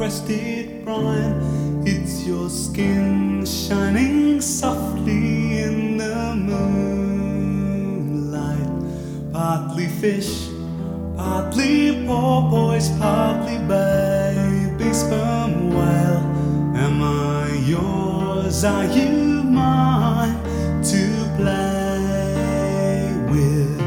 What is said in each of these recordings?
twisted brine. It's your skin shining softly in the moonlight. Partly fish, partly poor boys, partly baby sperm whale. Am I yours? Are you mine to play with?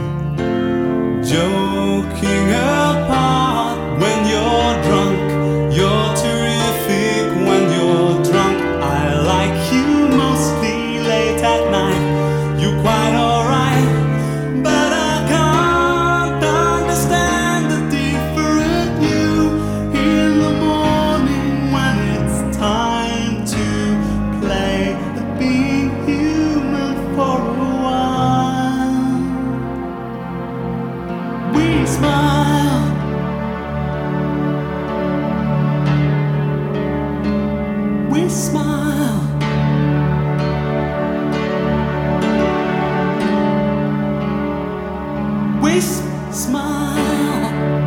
Joking apart when you're drunk, you're terrific when you're drunk. I like you mostly late at night. You're quite alright, but I can't understand the different you in the morning when it's time to play at being human for a while. We smile, we smile, we smile.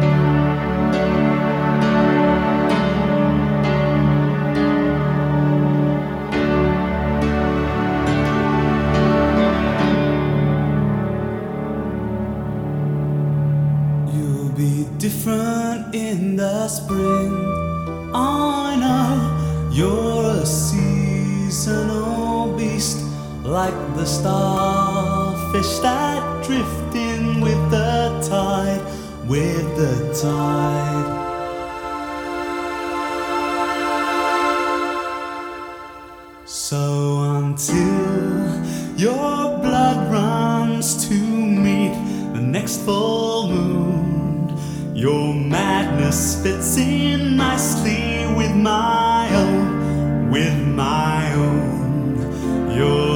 You'll be different in the spring. I know you're a seasonal beast, like the starfish that drift in with the tide, with the tide. So until your blood runs to meet the next full moon, your madness fits in nicely with my own, with my own. Your